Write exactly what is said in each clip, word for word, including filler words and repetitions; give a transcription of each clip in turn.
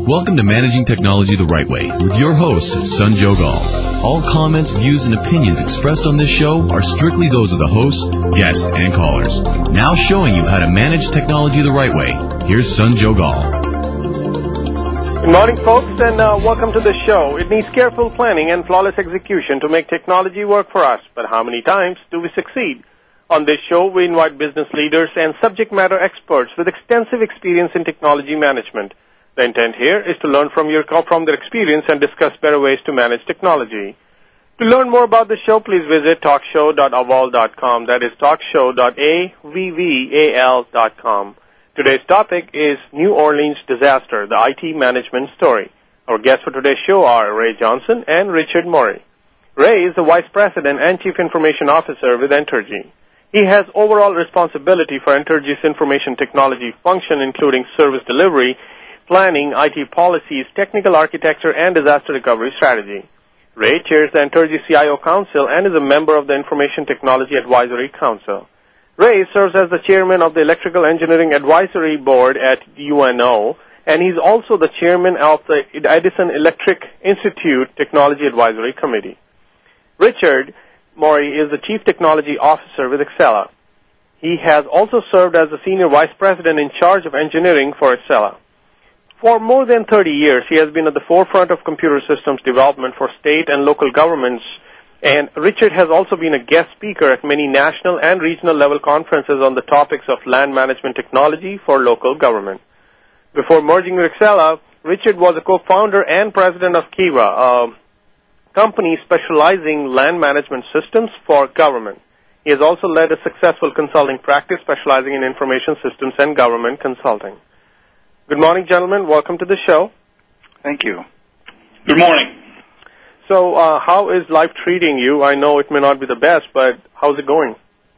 Welcome to Managing Technology the Right Way with your host, Sanjog Aul. All comments, views, and opinions expressed on this show are strictly those of the host, guests, and callers. Now showing you how to manage technology the right way, here's Sanjog Aul. Good morning, folks, and uh, welcome to the show. It needs careful planning and flawless execution to make technology work for us. But how many times do we succeed? On this show, we invite business leaders and subject matter experts with extensive experience in technology management. The intent here is to learn from your from their experience and discuss better ways to manage technology. To learn more about the show, please visit talk show dot avval dot com. That is talk show dot avval dot com. Today's topic is New Orleans disaster, the I T management story. Our guests for today's show are Ray Johnson and Richard Morey. Ray is the Vice President and Chief Information Officer with Entergy. He has overall responsibility for Entergy's information technology function, including service delivery, planning, I T policies, technical architecture, and disaster recovery strategy. Ray chairs the Entergy C I O Council and is a member of the Information Technology Advisory Council. Ray serves as the chairman of the Electrical Engineering Advisory Board at U N O, and he's also the chairman of the Edison Electric Institute Technology Advisory Committee. Richard Morey is the Chief Technology Officer with Accela. He has also served as the Senior Vice President in charge of engineering for Accela. For more than thirty years, he has been at the forefront of computer systems development for state and local governments, and Richard has also been a guest speaker at many national and regional level conferences on the topics of land management technology for local government. Before merging with Accela, Richard was a co-founder and president of Kiva, a company specializing land management systems for government. He has also led a successful consulting practice specializing in information systems and government consulting. Good morning, gentlemen. Welcome to the show. Thank you. Good morning. So, uh, how is life treating you? I know it may not be the best, but how's it going?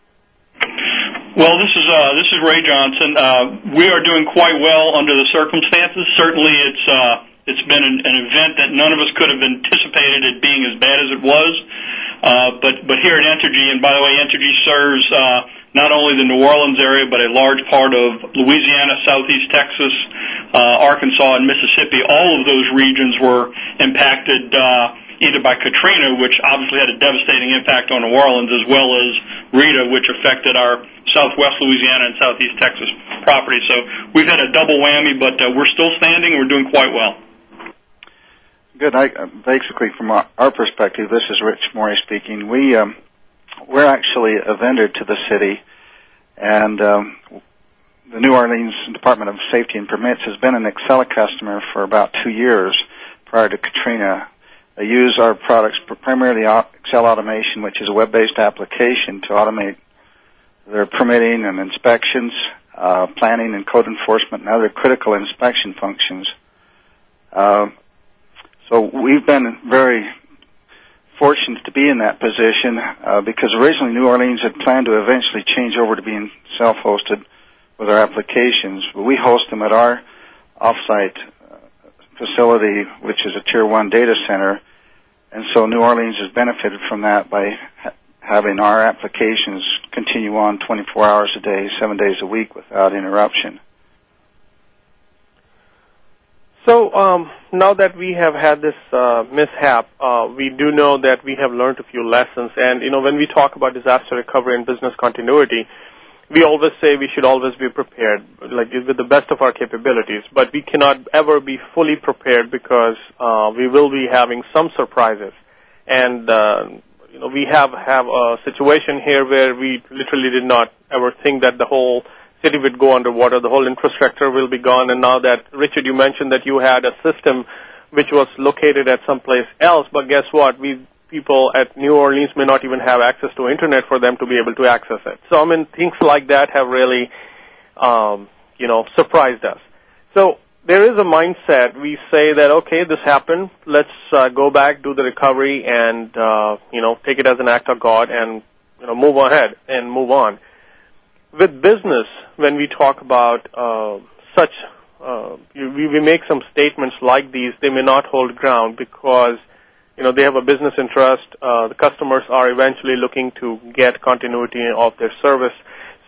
Well, this is uh, this is Ray Johnson. Uh, we are doing quite well under the circumstances. Certainly, it's uh, it's been an, an event that none of us could have anticipated it being as bad as it was. Uh, but but here at Entergy, and by the way, Entergy serves uh, not only the New Orleans area, but a large part of Louisiana, Southeast Texas, uh, Arkansas, and Mississippi. All of those regions were impacted Uh, either by Katrina, which obviously had a devastating impact on New Orleans, as well as Rita, which affected our southwest Louisiana and southeast Texas property. So we've had a double whammy, but uh, we're still standing. We're doing quite well. Good. I, uh, basically, from our, our perspective, this is Rich Morey speaking. We, um, we're actually a vendor to the city, and um, the New Orleans Department of Safety and Permits has been an Accela customer for about two years prior to Katrina. They use our products, primarily Accela Automation, which is a web-based application to automate their permitting and inspections, uh, planning and code enforcement, and other critical inspection functions. Uh, so we've been very fortunate to be in that position uh, because originally New Orleans had planned to eventually change over to being self-hosted with our applications. But we host them at our off-site facility, which is a Tier one data center, and so New Orleans has benefited from that by ha- having our applications continue on twenty-four hours a day, seven days a week without interruption. So um, now that we have had this uh, mishap, uh, we do know that we have learned a few lessons, and you know when we talk about disaster recovery and business continuity, we always say we should always be prepared, like with the best of our capabilities, but we cannot ever be fully prepared because uh, we will be having some surprises. And, uh, you know, we have, have a situation here where we literally did not ever think that the whole city would go underwater, the whole infrastructure will be gone, and now that, Richard, you mentioned that you had a system which was located at someplace else, but guess what? We people at New Orleans may not even have access to internet for them to be able to access it. So, I mean, things like that have really, um, you know, surprised us. So there is a mindset. We say that, okay, this happened. Let's uh, go back, do the recovery, and, uh, you know, take it as an act of God and, you know, move ahead and move on. With business, when we talk about uh, such, uh, we, we make some statements like these, they may not hold ground because you know, they have a business interest. Uh, the customers are eventually looking to get continuity of their service.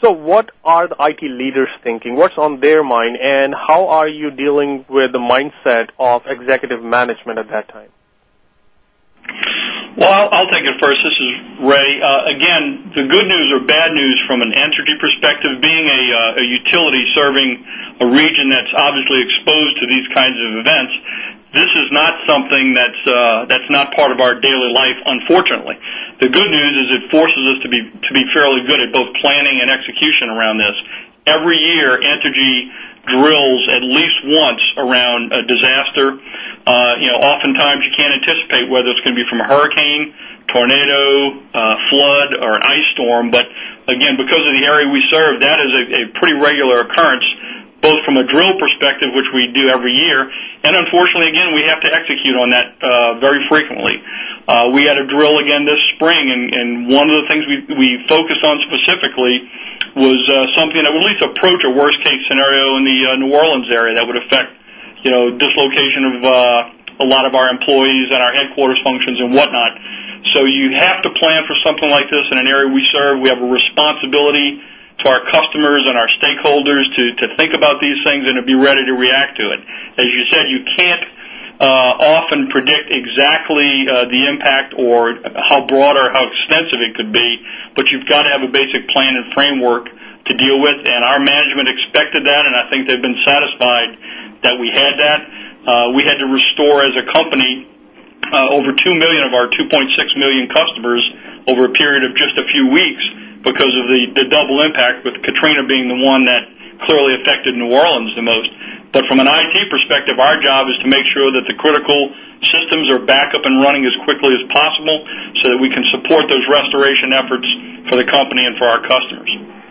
So what are the I T leaders thinking? What's on their mind, and how are you dealing with the mindset of executive management at that time? Well, I'll, I'll take it first. This is Ray. Uh, again, the good news or bad news from an Entergy perspective, being a, uh, a utility serving a region that's obviously exposed to these kinds of events, this is not something that's uh, that's not part of our daily life, unfortunately. The good news is it forces us to be to be fairly good at both planning and execution around this. Every year, Entergy drills at least once around a disaster. Uh, you know, oftentimes you can't anticipate whether it's going to be from a hurricane, tornado, uh, flood, or an ice storm. But again, because of the area we serve, that is a, a pretty regular occurrence, both from a drill perspective, which we do every year, and unfortunately, again, we have to execute on that uh, very frequently. Uh, we had a drill again this spring, and, and one of the things we, we focused on specifically was uh, something that would at least approach a worst-case scenario in the uh, New Orleans area that would affect, you know, dislocation of uh, a lot of our employees and our headquarters functions and whatnot. So you have to plan for something like this in an area we serve. We have a responsibility to our customers and our stakeholders to, to think about these things and to be ready to react to it. As you said, you can't uh, often predict exactly uh, the impact or how broad or how extensive it could be, but you've got to have a basic plan and framework to deal with, and our management expected that, and I think they've been satisfied that we had that. Uh, we had to restore as a company uh, over two million of our two point six million customers over a period of just a few weeks, because of the, the double impact, with Katrina being the one that clearly affected New Orleans the most. But from an I T perspective, our job is to make sure that the critical systems are back up and running as quickly as possible so that we can support those restoration efforts for the company and for our customers.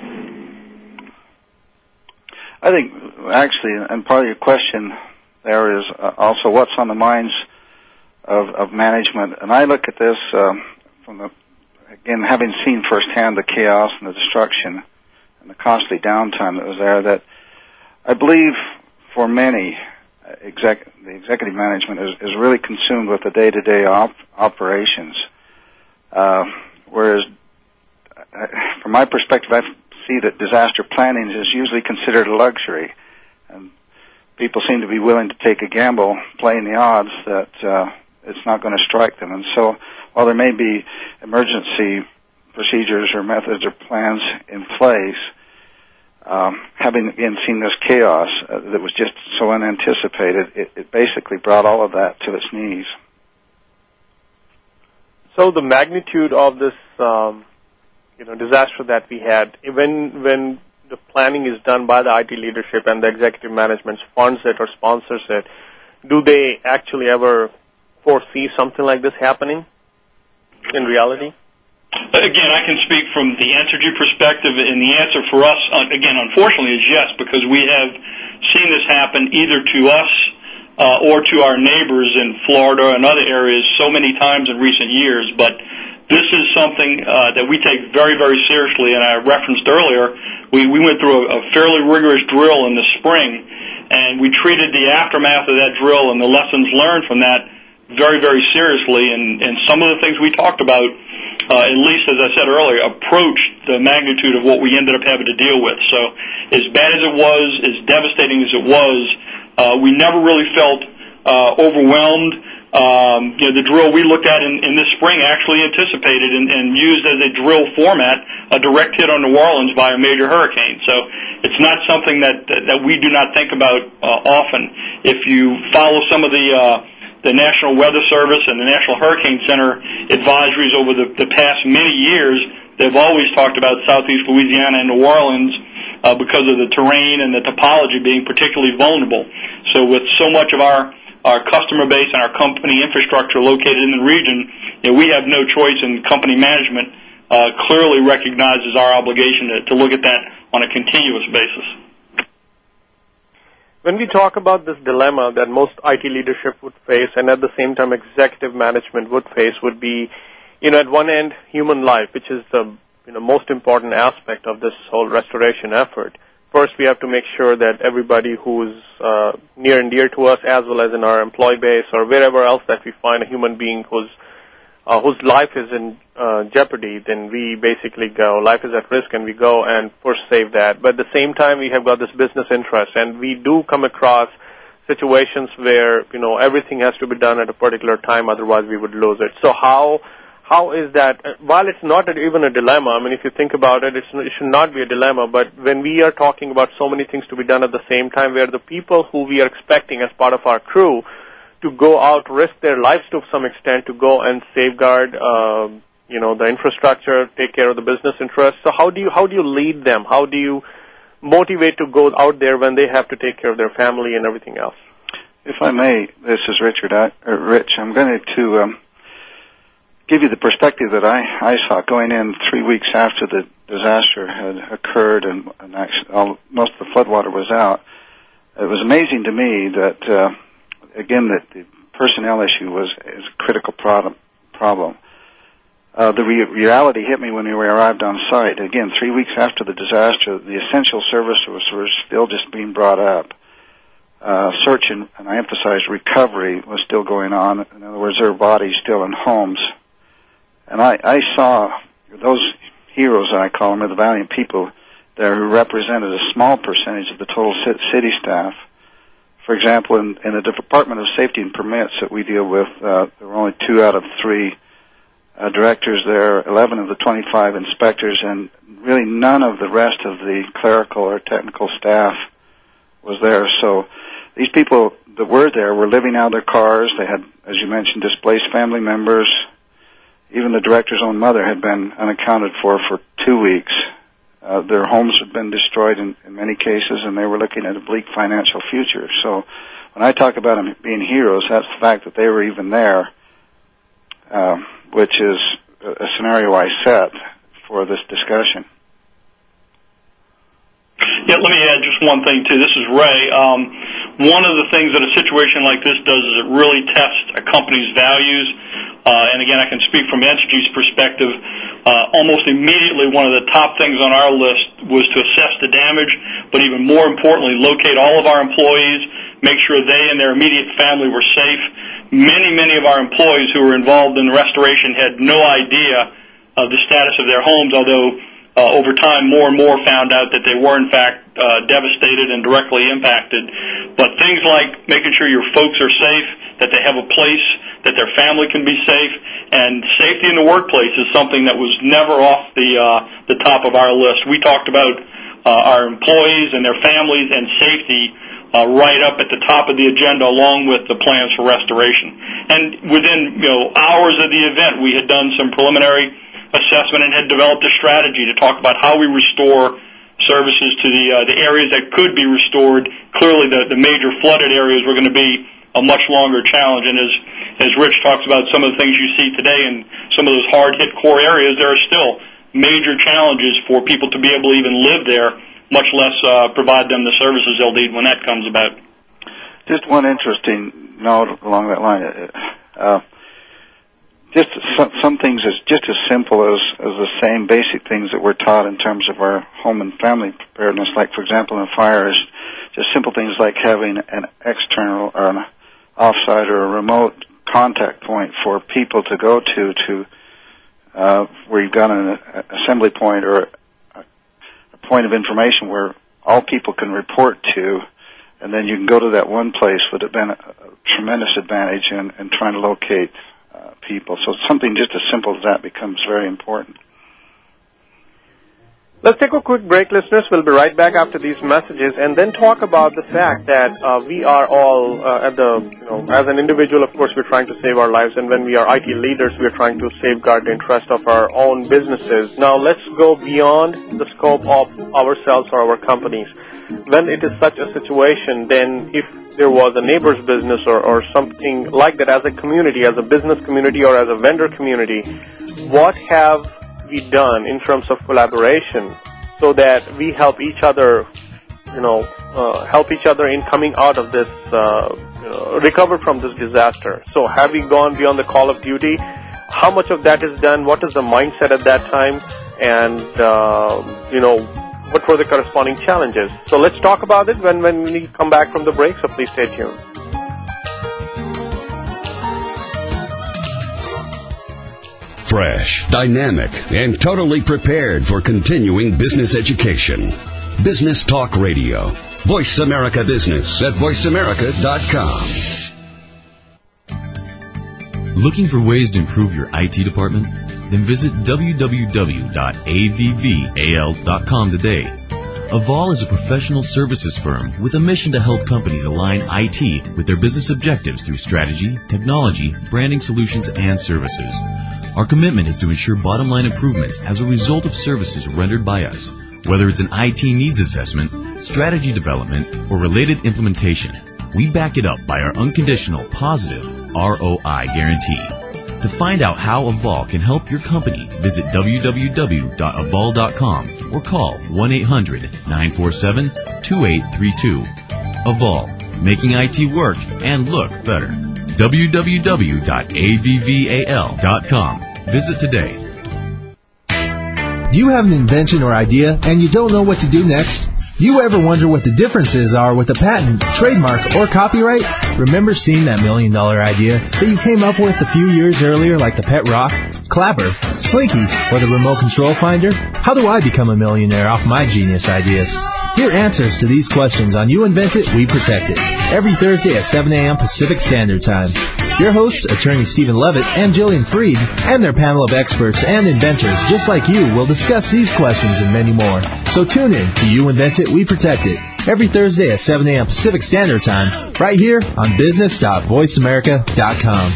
I think, actually, and part of your question there is also what's on the minds of, of management. And I look at this um, from the Again, having seen firsthand the chaos and the destruction and the costly downtime that was there, that I believe for many, exec, the executive management is, is really consumed with the day-to-day op, operations. Uh, whereas, uh, from my perspective, I see that disaster planning is usually considered a luxury. And people seem to be willing to take a gamble, playing the odds that uh, it's not going to strike them. And so, while there may be emergency procedures or methods or plans in place, um, having again seen this chaos uh, that was just so unanticipated, it, it basically brought all of that to its knees. So the magnitude of this, um, you know, disaster that we had, when when the planning is done by the I T leadership and the executive management funds it or sponsors it, do they actually ever foresee something like this happening in reality? Again, I can speak from the Entergy perspective, and the answer for us, again, unfortunately, is yes, because we have seen this happen either to us uh, or to our neighbors in Florida and other areas so many times in recent years. But this is something uh, that we take very, very seriously, and I referenced earlier, we, we went through a, a fairly rigorous drill in the spring, and we treated the aftermath of that drill and the lessons learned from that very, very seriously, and, and some of the things we talked about, uh, at least as I said earlier, approached the magnitude of what we ended up having to deal with. So as bad as it was, as devastating as it was, uh, we never really felt uh, overwhelmed. Um, you know, the drill we looked at in, in this spring actually anticipated and, and used as a drill format a direct hit on New Orleans by a major hurricane. So it's not something that that we do not think about uh, often. If you follow some of the uh, the National Weather Service and the National Hurricane Center advisories over the, the past many years, they've always talked about southeast Louisiana and New Orleans uh, because of the terrain and the topology being particularly vulnerable. So with so much of our, our customer base and our company infrastructure located in the region, you know, we have no choice, and company management uh, clearly recognizes our obligation to, to look at that on a continuous basis. When we talk about this dilemma that most I T leadership would face, and at the same time executive management would face, would be, you know, at one end, human life, which is the, you know, most important aspect of this whole restoration effort. First, we have to make sure that everybody who's uh, near and dear to us, as well as in our employee base or wherever else that we find a human being who's uh, whose life is in uh, jeopardy, then we basically go, life is at risk, and we go and first save that. But at the same time, we have got this business interest, and we do come across situations where, you know, everything has to be done at a particular time, otherwise we would lose it. So how how is that, while it's not even a dilemma, I mean, if you think about it, it's, it should not be a dilemma, but when we are talking about so many things to be done at the same time, where the people who we are expecting as part of our crew to go out, risk their lives to some extent to go and safeguard, uh, you know, the infrastructure, take care of the business interests. So how do you how do you lead them? How do you motivate to go out there when they have to take care of their family and everything else? If I may, this is Richard. I, uh, Rich, I'm going to um, give you the perspective that I, I saw going in three weeks after the disaster had occurred and, and actually all, most of the floodwater was out. It was amazing to me that, uh, again, that the personnel issue was is a critical problem. problem. Uh, the re- reality hit me when we arrived on site. Again, three weeks after the disaster, the essential services were still just being brought up. Uh, search and, and I emphasize recovery was still going on. In other words, there were bodies still in homes. And I, I saw those heroes, I call them, or the valiant people there who represented a small percentage of the total city staff. For example, in, in the Department of Safety and Permits that we deal with, uh, there were only two out of three Uh, directors there, eleven of the twenty-five inspectors, and really none of the rest of the clerical or technical staff was there. So these people that were there were living out of their cars. They had, as you mentioned, displaced family members. Even the director's own mother had been unaccounted for for two weeks. Uh, their homes had been destroyed in, in many cases, and they were looking at a bleak financial future. So when I talk about them being heroes, that's the fact that they were even there. Uh, which is a scenario I set for this discussion. Yeah, let me add just one thing, too. This is Ray. Um, one of the things that a situation like this does is it really tests a company's values. Uh, and, again, I can speak from Entergy's perspective. Uh, almost immediately, one of the top things on our list was to assess the damage, but even more importantly, locate all of our employees, make sure they and their immediate family were safe. Many, many of our employees who were involved in the restoration had no idea of the status of their homes, although uh, over time more and more found out that they were, in fact, uh, devastated and directly impacted. But things like making sure your folks are safe, that they have a place, that their family can be safe, and safety in the workplace is something that was never off the, uh, the top of our list. We talked about uh, our employees and their families and safety Uh, right up at the top of the agenda, along with the plans for restoration. And within, you know, hours of the event, we had done some preliminary assessment and had developed a strategy to talk about how we restore services to the uh, the areas that could be restored. Clearly, the, the major flooded areas were going to be a much longer challenge. And as as Rich talks about some of the things you see today in some of those hard-hit core areas, there are still major challenges for people to be able to even live there, much less uh, provide them the services they'll need when that comes about. Just one interesting note along that line. Uh, just some, some things is just as simple as, as the same basic things that we're taught in terms of our home and family preparedness. Like, for example, in fires, just simple things like having an external or an offsite or a remote contact point for people to go to, to uh, where you've got an assembly point or point of information where all people can report to, and then you can go to that one place would have been a, a tremendous advantage in, in trying to locate uh, people. So something just as simple as that becomes very important. Let's take a quick break, listeners. We'll be right back after these messages, and then talk about the fact that uh, we are all uh, at the, you know, as an individual, of course, we're trying to save our lives, and when we are I T leaders, we're trying to safeguard the interest of our own businesses. Now, let's go beyond the scope of ourselves or our companies. When it is such a situation, then if there was a neighbor's business or, or something like that, as a community, as a business community or as a vendor community, what have we done in terms of collaboration so that we help each other, you know, uh, help each other in coming out of this, uh, you know, recover from this disaster? So have we gone beyond the call of duty? How much of that is done? What is the mindset at that time? And, uh, you know, what were the corresponding challenges? So let's talk about it when, when we come back from the break, so please stay tuned. fresh, dynamic, and totally prepared for continuing business education. Business Talk Radio. Voice America Business at voice america dot com. Looking for ways to improve your I T department? Then visit w w w dot a v v a l dot com today. Aval is a professional services firm with a mission to help companies align I T with their business objectives through strategy, technology, branding solutions, and services. Our commitment is to ensure bottom-line improvements as a result of services rendered by us, whether it's an I T needs assessment, strategy development, or related implementation. We back it up by our unconditional, positive R O I guarantee. To find out how Aval can help your company, visit w w w dot aval dot com or call one eight hundred nine four seven two eight three two. Aval, making I T work and look better. w w w dot a v v a l dot com. Visit today. Do you have an invention or idea and you don't know what to do next? Do you ever wonder what the differences are with a patent, trademark, or copyright? Remember seeing that million dollar idea that you came up with a few years earlier, like the Pet Rock, Clapper, Slinky, or the Remote Control Finder? How do I become a millionaire off my genius ideas? Hear answers to these questions on You Invent It, We Protect It, every Thursday at seven a.m. Pacific Standard Time. Your hosts, attorney Stephen Levitt and Jillian Freed, and their panel of experts and inventors just like you will discuss these questions and many more. So tune in to You Invent It, We Protect It, every Thursday at seven a.m. Pacific Standard Time, right here on business dot voice america dot com.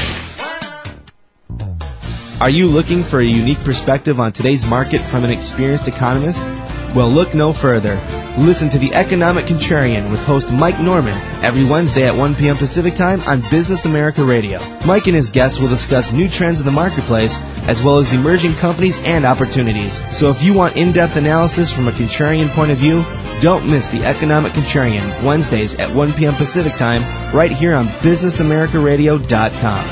Are you looking for a unique perspective on today's market from an experienced economist? Well, look no further. Listen to The Economic Contrarian with host Mike Norman every Wednesday at one p.m. Pacific Time on Business America Radio. Mike and his guests will discuss new trends in the marketplace as well as emerging companies and opportunities. So if you want in-depth analysis from a contrarian point of view, don't miss The Economic Contrarian Wednesdays at one p.m. Pacific Time right here on business america radio dot com.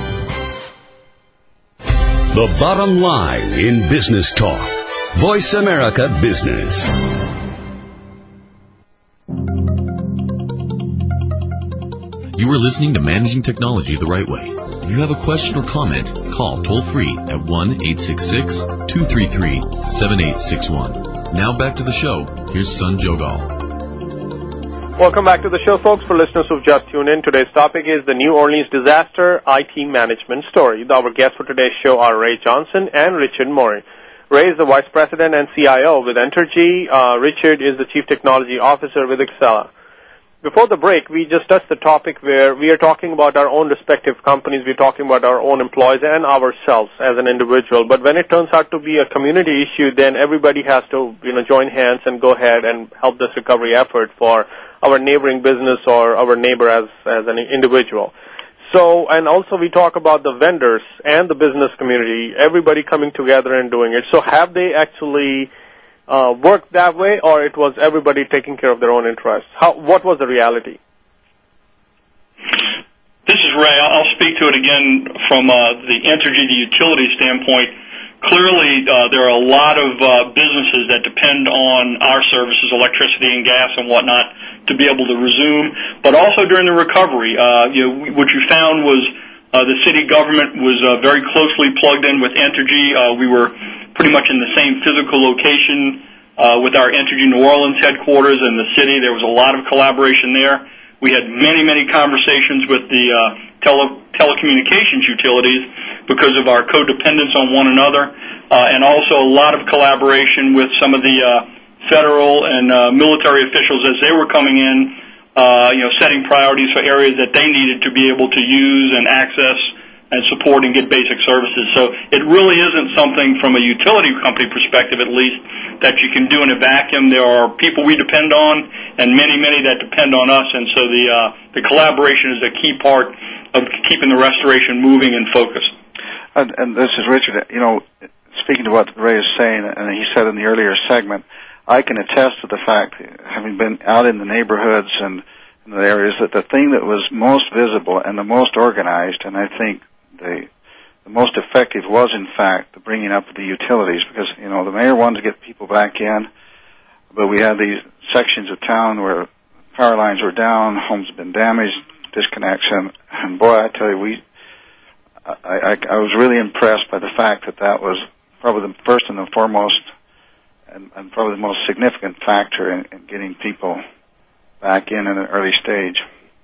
The bottom line in business talk. Voice America Business. You are listening to Managing Technology the Right Way. If you have a question or comment, call toll-free at one eight six six two three three seven eight six one. Now back to the show. Here's Sun Jogal. Welcome back to the show, folks. For listeners who've just tuned in, today's topic is the New Orleans disaster I T management story. Our guests for today's show are Ray Johnson and Richard Morey. Ray is the Vice President and C I O with Entergy. Uh, Richard is the Chief Technology Officer with Excella. Before the break, we just touched the topic where we are talking about our own respective companies, we're talking about our own employees and ourselves as an individual. But when it turns out to be a community issue, then everybody has to, you know, join hands and go ahead and help this recovery effort for our neighboring business or our neighbor as, as an individual. So, and also we talk about the vendors and the business community, everybody coming together and doing it. So have they actually uh, worked that way, or it was everybody taking care of their own interests? How, what was the reality? This is Ray. I'll speak to it again from uh, the Entergy, the utility standpoint. Clearly, uh, there are a lot of uh, businesses that depend on our services, electricity and gas and whatnot, to be able to resume, but also during the recovery. Uh, you know, what you found was uh, the city government was uh, very closely plugged in with Entergy. Uh, we were pretty much in the same physical location uh, with our Entergy New Orleans headquarters and the city. There was a lot of collaboration there. We had many, many conversations with the uh, tele- telecommunications utilities because of our codependence on one another, uh, and also a lot of collaboration with some of the uh, federal and uh, military officials as they were coming in, uh, you know, setting priorities for areas that they needed to be able to use and access and support and get basic services. So it really isn't something from a utility company perspective, at least, that you can do in a vacuum. There are people we depend on and many, many that depend on us, and so the uh, the collaboration is a key part of keeping the restoration moving and focused. And, and this is Richard. You know, speaking to what Ray is saying, and he said in the earlier segment, I can attest to the fact, having been out in the neighborhoods and in the areas, that the thing that was most visible and the most organized, and I think the the most effective, was in fact the bringing up of the utilities, because, you know, the mayor wanted to get people back in, but we had these sections of town where power lines were down, homes had been damaged, disconnects, and, and boy, I tell you, we I, I, I was really impressed by the fact that that was probably the first and the foremost and, and probably the most significant factor in, in getting people back in at an early stage.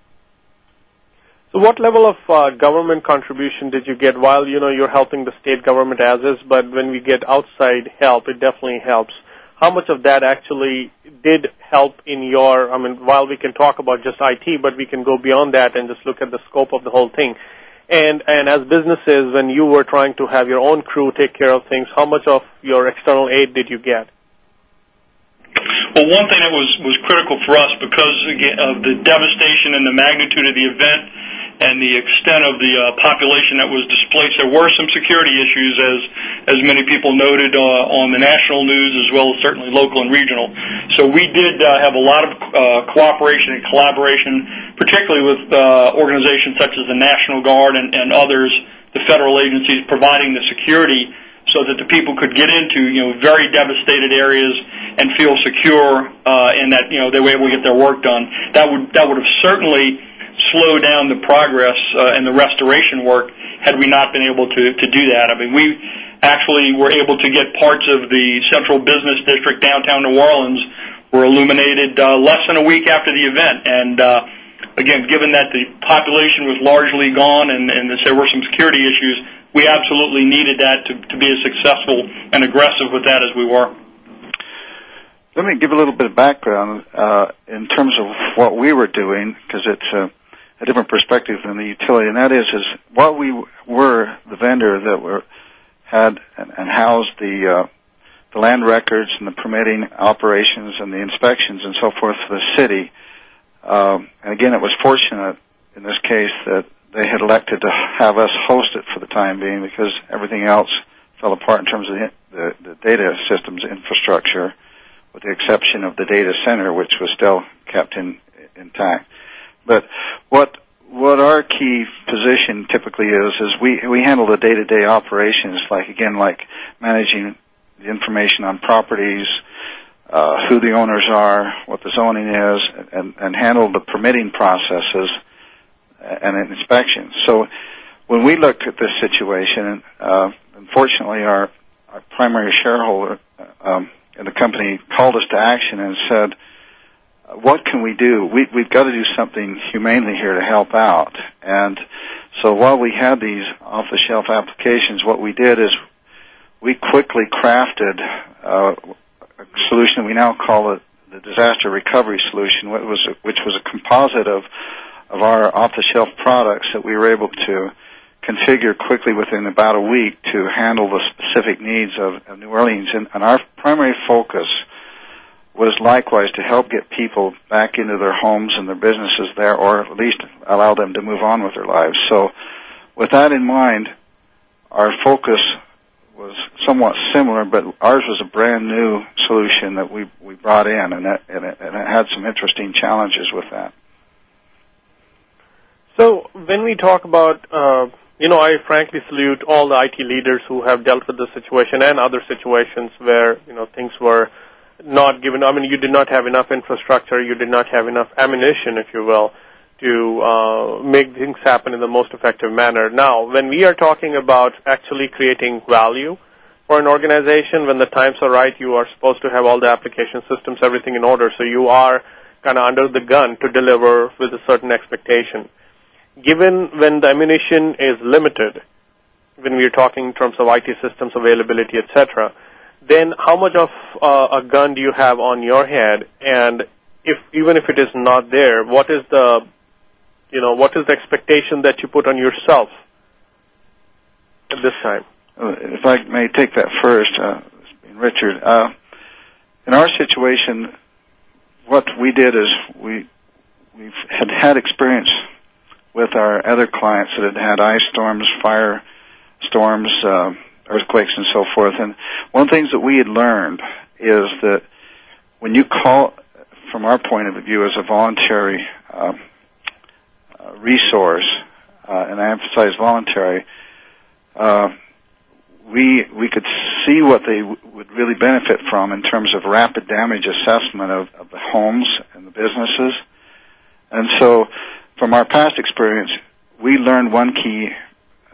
So what level of uh, government contribution did you get while, you know, you're helping the state government as is, but when we get outside help, it definitely helps. How much of that actually did help in your, I mean, while we can talk about just I T, but we can go beyond that and just look at the scope of the whole thing. And, and as businesses, when you were trying to have your own crew take care of things, how much of your external aid did you get? Well, one thing that was, was critical for us because again, of the devastation and the magnitude of the event and the extent of the uh, population that was displaced, there were some security issues, as as many people noted uh, on the national news as well as certainly local and regional. So we did uh, have a lot of uh, cooperation and collaboration, particularly with uh, organizations such as the National Guard and, and others, the federal agencies providing the security so that the people could get into, you know, very devastated areas and feel secure uh, in that, you know, they were able to get their work done. That would that would have certainly slowed down the progress uh, and the restoration work had we not been able to, to do that. I mean, we actually were able to get parts of the Central Business District downtown New Orleans were illuminated uh, less than a week after the event. And, uh, again, given that the population was largely gone and, and there were some security issues, we absolutely needed that to, to be as successful and aggressive with that as we were. Let me give a little bit of background uh, in terms of what we were doing, because it's uh, a different perspective than the utility, and that is, is while we were the vendor that were had and, and housed the uh, the land records and the permitting operations and the inspections and so forth for the city, um, and again, it was fortunate in this case that they had elected to have us host it for the time being because everything else fell apart in terms of the, the, the data systems infrastructure, with the exception of the data center, which was still kept in, intact. But what what our key position typically is is we we handle the day-to-day operations, like again, like managing the information on properties, uh, who the owners are, what the zoning is, and, and handle the permitting processes and inspections. So when we looked at this situation, uh, unfortunately, our, our primary shareholder um, in the company called us to action and said, what can we do? We, we've got to do something humanely here to help out. And so while we had these off-the-shelf applications, what we did is we quickly crafted uh, a solution we now call it the disaster recovery solution, which was a, which was a composite of of our off-the-shelf products that we were able to configure quickly within about a week to handle the specific needs of, of New Orleans. And, and our primary focus was likewise to help get people back into their homes and their businesses there, or at least allow them to move on with their lives. So with that in mind, our focus was somewhat similar, but ours was a brand new solution that we, we brought in, and, that, and, it, and it had some interesting challenges with that. So when we talk about, uh, you know, I frankly salute all the I T leaders who have dealt with this situation and other situations where, you know, things were not given. I mean, you did not have enough infrastructure, you did not have enough ammunition, if you will, to uh, make things happen in the most effective manner. Now, when we are talking about actually creating value for an organization, when the times are right, you are supposed to have all the application systems, everything in order, so you are kind of under the gun to deliver with a certain expectation. Given when the ammunition is limited, when we are talking in terms of I T systems availability, et cetera, then how much of uh, a gun do you have on your head? And if even if it is not there, what is the, you know, what is the expectation that you put on yourself at this time? If I may take that first, uh, Richard. Uh, in our situation, what we did is we we had had experience with our other clients that had had ice storms, fire storms, uh, earthquakes, and so forth. And one of the things that we had learned is that when you call, from our point of view, as a voluntary uh, uh, resource, uh, and I emphasize voluntary, uh, we we could see what they w- would really benefit from in terms of rapid damage assessment of, of the homes and the businesses. And so from our past experience, we learned one key uh,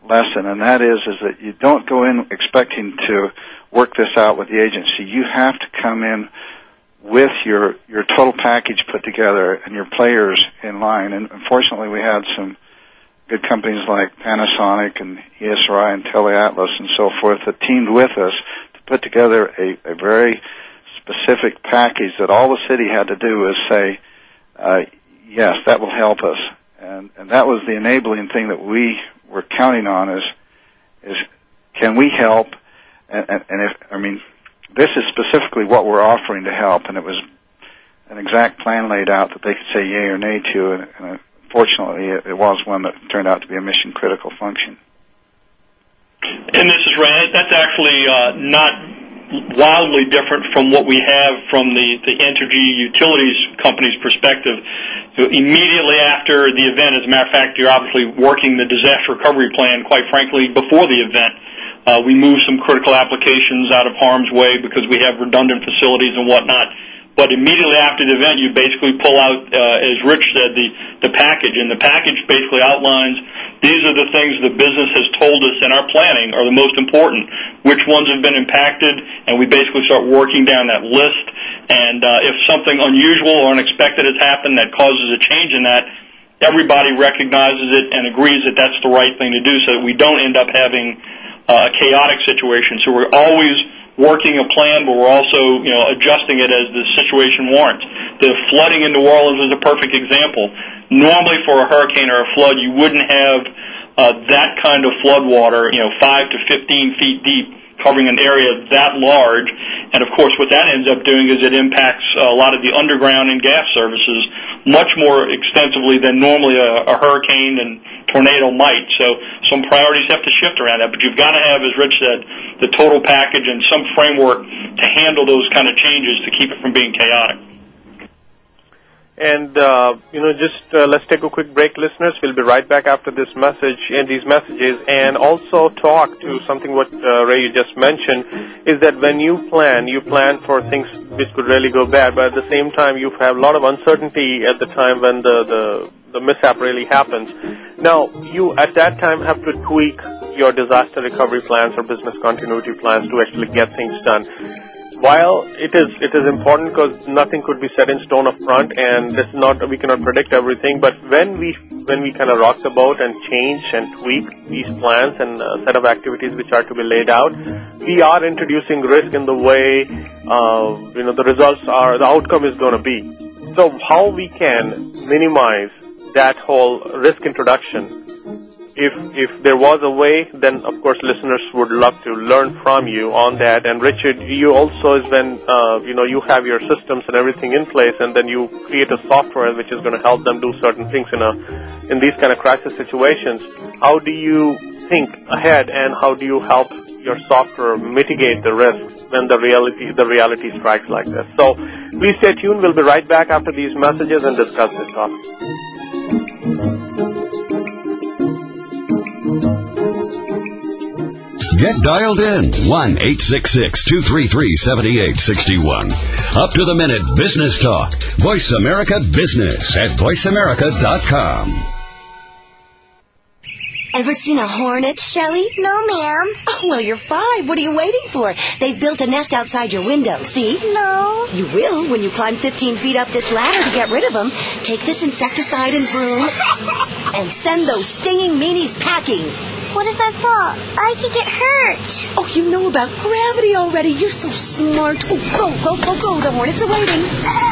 lesson, and that is is that you don't go in expecting to work this out with the agency. You have to come in with your your total package put together and your players in line. And unfortunately, we had some good companies like Panasonic and E S R I and Teleatlas and so forth that teamed with us to put together a, a very specific package that all the city had to do is say, uh, yes, that will help us. And, and that was the enabling thing that we were counting on is, is can we help? And, and, and if, I mean, this is specifically what we're offering to help, and it was an exact plan laid out that they could say yay or nay to, and, and fortunately, it, it was one that turned out to be a mission-critical function. And this is Ray. That's actually uh, not wildly different from what we have from the, the Entergy Utilities Company's perspective. So immediately after the event, as a matter of fact, you're obviously working the disaster recovery plan, quite frankly, before the event. Uh, we moved some critical applications out of harm's way because we have redundant facilities and whatnot. But immediately after the event, you basically pull out, uh, as Rich said, the, the package. And the package basically outlines these are the things the business has told us in our planning are the most important, which ones have been impacted, and we basically start working down that list. And uh, if something unusual or unexpected has happened that causes a change in that, everybody recognizes it and agrees that that's the right thing to do so that we don't end up having uh, a chaotic situation. So we're always working a plan, but we're also, you know, adjusting it as the situation warrants. The flooding in New Orleans is a perfect example. Normally for a hurricane or a flood, you wouldn't have uh, that kind of flood water, you know, five to fifteen feet deep, covering an area that large. And, of course, what that ends up doing is it impacts a lot of the underground and gas services much more extensively than normally a, a hurricane and tornado might. So some priorities have to shift around that. But you've got to have, as Rich said, the total package and some framework to handle those kind of changes to keep it from being chaotic. And, uh, you know, just uh, let's take a quick break, listeners. We'll be right back after this message and these messages, and also talk to something what uh, Ray you just mentioned, is that when you plan, you plan for things which could really go bad, but at the same time you have a lot of uncertainty at the time when the, the, the mishap really happens. Now, you at that time have to tweak your disaster recovery plans or business continuity plans to actually get things done. While it is it is important because nothing could be set in stone up front, and this is not we cannot predict everything. But when we when we kind of rock the boat and change and tweak these plans and a set of activities which are to be laid out, we are introducing risk in the way uh, you know the results are the outcome is going to be. So how we can minimize that whole risk introduction? If if there was a way, then of course listeners would love to learn from you on that. And Richard, you also is when uh, you know you have your systems and everything in place, and then you create a software which is going to help them do certain things in a in these kind of crisis situations. How do you think ahead, and how do you help your software mitigate the risks when the reality the reality strikes like this? So please stay tuned. We'll be right back after these messages and discuss this topic. Get dialed in, one eight six six, two three three, seven eight six one. Up to the minute business talk. Voice America Business at voice america dot com. Ever seen a hornet, Shelley? No, ma'am. Oh, well, you're five. What are you waiting for? They've built a nest outside your window, see? No. You will when you climb fifteen feet up this ladder to get rid of them. Take this insecticide and broom and send those stinging meanies packing. What if I fall? I could get hurt. Oh, you know about gravity already. You're so smart. Oh, go, go, go, go. The hornets are waiting.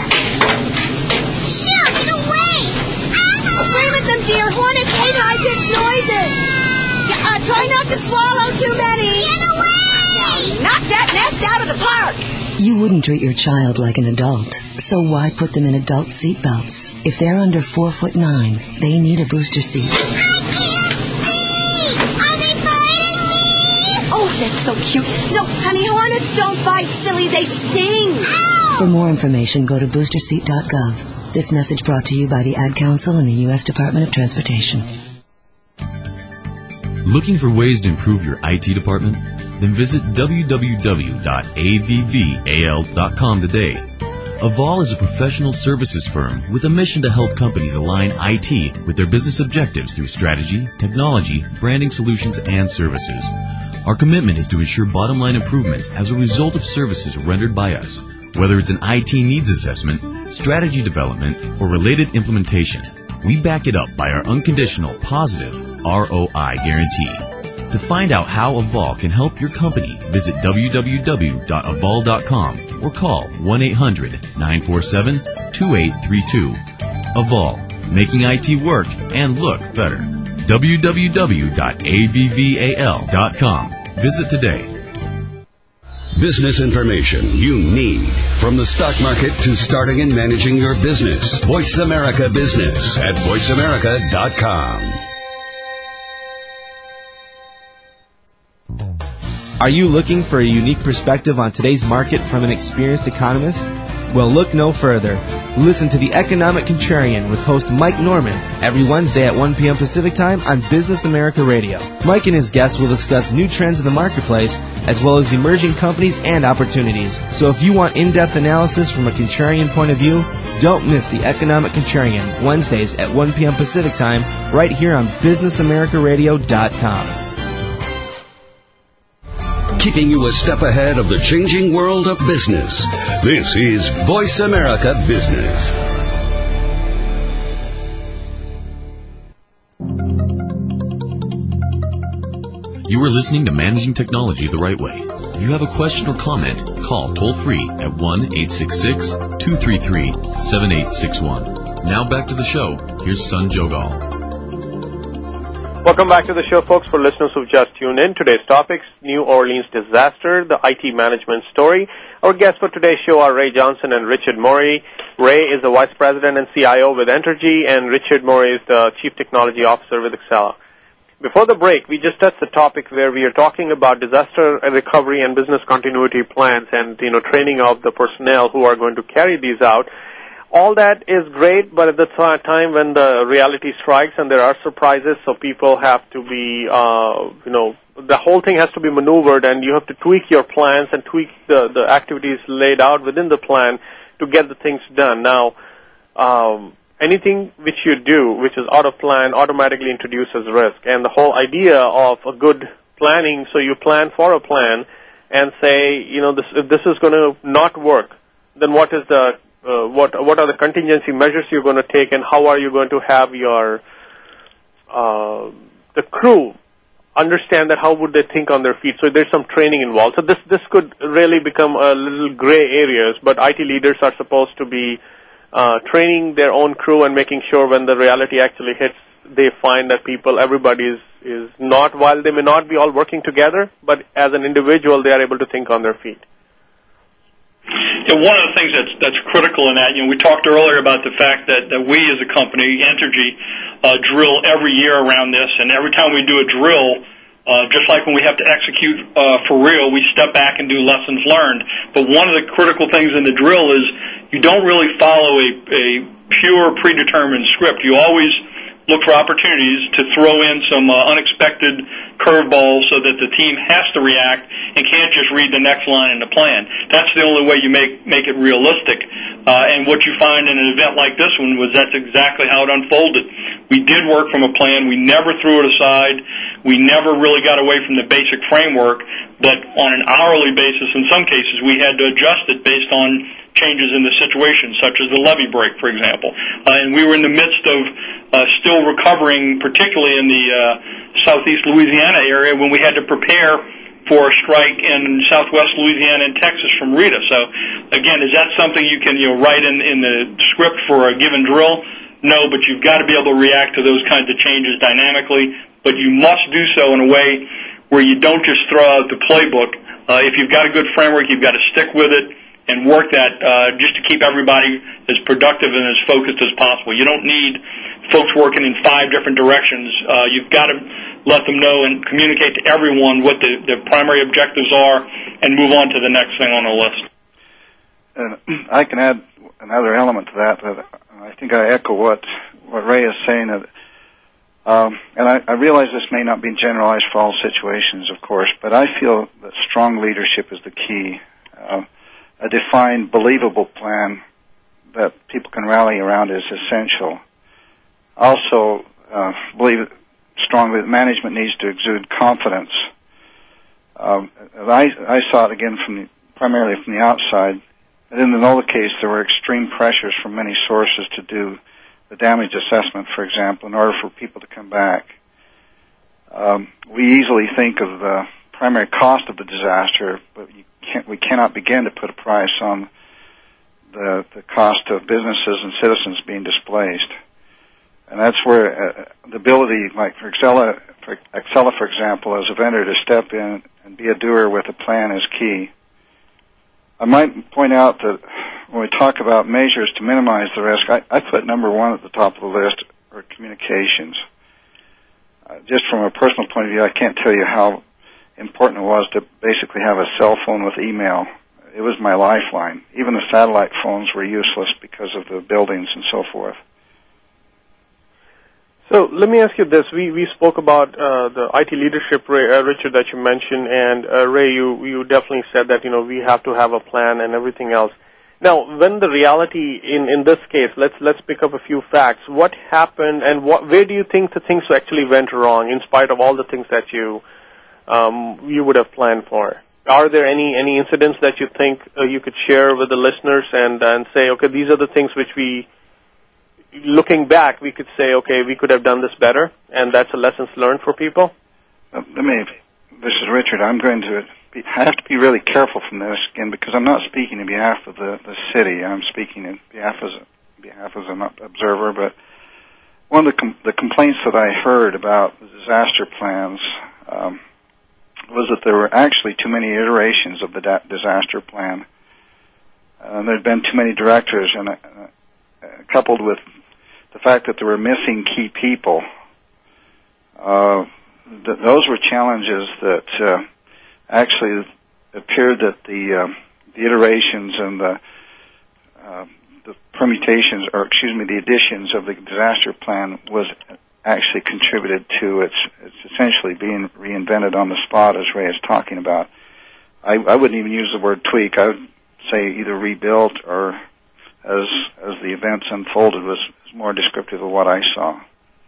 Shoo, get away! Scream at them, dear. Hornets hate high-pitched noises. Uh, try not to swallow too many. Get away! Now, knock that nest out of the park. You wouldn't treat your child like an adult, so why put them in adult seat belts? If they're under four foot nine, they need a booster seat. I can't see! Are they biting me? Oh, that's so cute. No, honey, hornets don't bite, silly. They sting. Ow! For more information, go to booster seat dot gov. This message brought to you by the Ad Council and the U S Department of Transportation. Looking for ways to improve your I T department? Then visit w w w dot a v v a l dot com today. Aval is a professional services firm with a mission to help companies align I T with their business objectives through strategy, technology, branding solutions, and services. Our commitment is to ensure bottom-line improvements as a result of services rendered by us, whether it's an I T needs assessment, strategy development, or related implementation. We back it up by our unconditional, positive R O I guarantee. To find out how Aval can help your company, visit w w w dot aval dot com or call one eight hundred nine four seven two eight three two. Aval, making I T work and look better. w w w dot a v v a l dot com. Visit today. Business information you need. From the stock market to starting and managing your business. Voice America Business at voice america dot com. Are you looking for a unique perspective on today's market from an experienced economist? Well, look no further. Listen to The Economic Contrarian with host Mike Norman every Wednesday at one p.m. Pacific Time on Business America Radio. Mike and his guests will discuss new trends in the marketplace as well as emerging companies and opportunities. So if you want in-depth analysis from a contrarian point of view, don't miss The Economic Contrarian Wednesdays at one p.m. Pacific Time right here on business america radio dot com. Keeping you a step ahead of the changing world of business. This is Voice America Business. You are listening to Managing Technology the Right Way. If you have a question or comment, call toll-free at one eight six six two three three seven eight six one. Now back to the show. Here's Sun Jogal. Welcome back to the show, folks. For listeners who've just tuned in, today's topics, New Orleans disaster, the I T management story. Our guests for today's show are Ray Johnson and Richard Morey. Ray is the Vice President and C I O with Entergy, and Richard Morey is the Chief Technology Officer with Excella. Before the break, we just touched the topic where we are talking about disaster recovery and business continuity plans and, you know, training of the personnel who are going to carry these out. All that is great, but at the time when the reality strikes and there are surprises, so people have to be, uh, you know, the whole thing has to be maneuvered, and you have to tweak your plans and tweak the, the activities laid out within the plan to get the things done. Now, um, anything which you do, which is out of plan, automatically introduces risk. And the whole idea of a good planning, so you plan for a plan and say, you know, this, if this is going to not work, then what is the Uh, what what are the contingency measures you're going to take, and how are you going to have your uh, the crew understand that? How would they think on their feet? So there's some training involved. So this this could really become a little gray areas, but I T leaders are supposed to be uh, training their own crew and making sure when the reality actually hits, they find that people, everybody is, is not, while they may not be all working together, but as an individual, they are able to think on their feet. Yeah, one of the things that's that's critical in that, you know, we talked earlier about the fact that, that we as a company, Entergy, uh, drill every year around this, and every time we do a drill, uh, just like when we have to execute uh, for real, we step back and do lessons learned. But one of the critical things in the drill is you don't really follow a, a pure predetermined script. You always look for opportunities to throw in some uh, unexpected curveballs so that the team has to react and can't just read the next line in the plan. That's the only way you make make it realistic. Uh, and what you find in an event like this one was that's exactly how it unfolded. We did work from a plan. We never threw it aside. We never really got away from the basic framework. But on an hourly basis, in some cases, we had to adjust it based on changes in the situation, such as the levee break, for example. Uh, and we were in the midst of uh, still recovering, particularly in the uh, southeast Louisiana area, when we had to prepare for a strike in southwest Louisiana and Texas from Rita. So, again, is that something you can, you know, write in, in the script for a given drill? No, but you've got to be able to react to those kinds of changes dynamically. But you must do so in a way where you don't just throw out the playbook. Uh, if you've got a good framework, you've got to stick with it and work that uh, just to keep everybody as productive and as focused as possible. You don't need folks working in five different directions. Uh, you've got to let them know and communicate to everyone what the, the primary objectives are and move on to the next thing on the list. And I can add another element to that. That I think I echo what, what Ray is saying. That, um, and I, I realize this may not be generalized for all situations, of course, but I feel that strong leadership is the key. Uh, a defined, believable plan that people can rally around is essential. Also, uh, believe strongly that management needs to exude confidence. Um, I, I saw it again from the, primarily from the outside. And in the NOLA case, there were extreme pressures from many sources to do the damage assessment, for example, in order for people to come back. Um, we easily think of the primary cost of the disaster, but you can't, we cannot begin to put a price on the, the cost of businesses and citizens being displaced. And that's where uh, the ability, like for Excella, for Excella, for example, as a vendor to step in and be a doer with a plan is key. I might point out that when we talk about measures to minimize the risk, I, I put number one at the top of the list are communications. Uh, just from a personal point of view, I can't tell you how important it was to basically have a cell phone with email. It was my lifeline. Even the satellite phones were useless because of the buildings and so forth. So let me ask you this. We we spoke about uh, the I T leadership, Ray, uh, Richard, that you mentioned, and uh, Ray, you, you definitely said that, you know, we have to have a plan and everything else. Now, when the reality in, in this case, let's let's pick up a few facts. What happened, and what, where do you think the things actually went wrong, in spite of all the things that you um, you would have planned for? Are there any any incidents that you think uh, you could share with the listeners and and say, okay, these are the things which we, looking back, we could say, okay, we could have done this better, and that's a lessons learned for people? Uh, let me, this is Richard. I'm going to be, I have to be really careful from this, again, because I'm not speaking on behalf of the, the city. I'm speaking on behalf as a, behalf as an observer. But one of the, com- the complaints that I heard about the disaster plans um, was that there were actually too many iterations of the da- disaster plan. Uh, there had been too many directors, and uh, uh, coupled with the fact that there were missing key people, uh, th- those were challenges that uh, actually appeared that the, uh, the iterations and the, uh, the permutations, or excuse me, the additions of the disaster plan was actually contributed to its, it's essentially being reinvented on the spot, as Ray is talking about. I, I wouldn't even use the word tweak. I would say either rebuilt or, as as the events unfolded, was more descriptive of what I saw.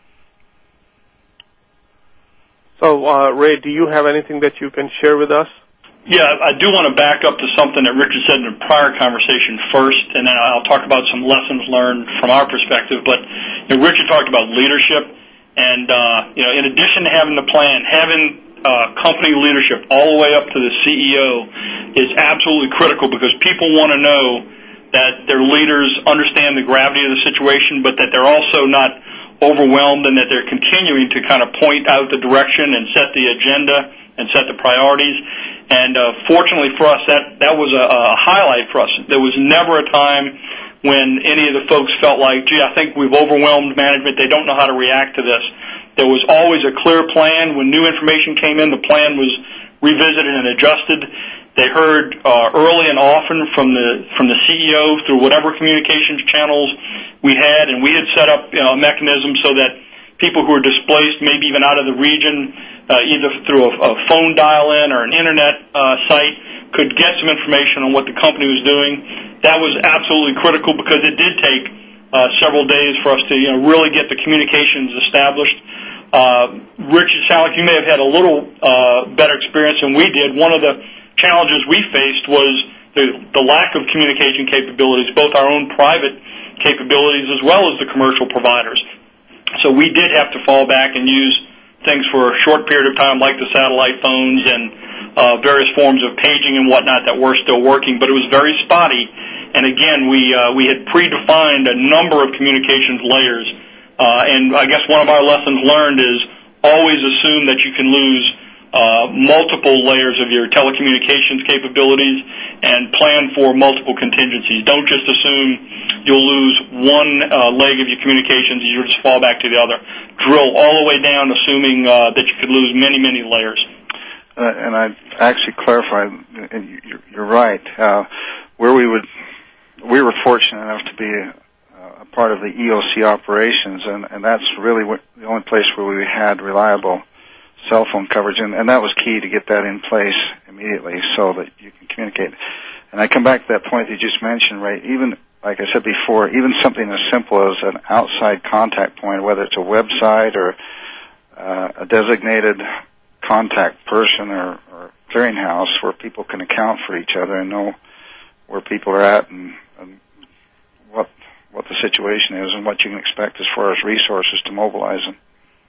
So, uh, Ray, do you have anything that you can share with us? Yeah, I do want to back up to something that Richard said in a prior conversation first, and then I'll talk about some lessons learned from our perspective. But you know, Richard talked about leadership, and uh, you know, in addition to having the plan, having uh, company leadership all the way up to the C E O is absolutely critical, because people want to know that their leaders understand the gravity of the situation, but that they're also not overwhelmed, and that they're continuing to kind of point out the direction and set the agenda and set the priorities. And uh, fortunately for us, that, that was a, a highlight for us. There was never a time when any of the folks felt like, gee, I think we've overwhelmed management. They don't know how to react to this. There was always a clear plan. When new information came in, the plan was revisited and adjusted. They heard uh, early and often from the from the C E O through whatever communications channels we had, and we had set up you know, a mechanism so that people who were displaced, maybe even out of the region, uh, either through a, a phone dial-in or an internet uh, site, could get some information on what the company was doing. That was absolutely critical, because it did take uh, several days for us to you know, really get the communications established. Uh, Richard Salek, you may have had a little uh, better experience than we did. One of the challenges we faced was the, the lack of communication capabilities, both our own private capabilities as well as the commercial providers. So we did have to fall back and use things for a short period of time, like the satellite phones and uh, various forms of paging and whatnot that were still working, but it was very spotty. And again, we uh, we had predefined a number of communications layers. Uh, and I guess one of our lessons learned is always assume that you can lose Uh, multiple layers of your telecommunications capabilities, and plan for multiple contingencies. Don't just assume you'll lose one uh, leg of your communications and you'll just fall back to the other. Drill all the way down, assuming uh, that you could lose many, many layers. Uh, and I actually clarified, and you're, you're right. Uh, where we would, we were fortunate enough to be a, a part of the E O C operations, and, and that's really what, the only place where we had reliable cell phone coverage, and, and that was key to get that in place immediately so that you can communicate. And I come back to that point that you just mentioned, right? Even, like I said before, even something as simple as an outside contact point, whether it's a website or uh, a designated contact person or, or clearinghouse where people can account for each other and know where people are at and, and what what the situation is and what you can expect as far as resources to mobilize them.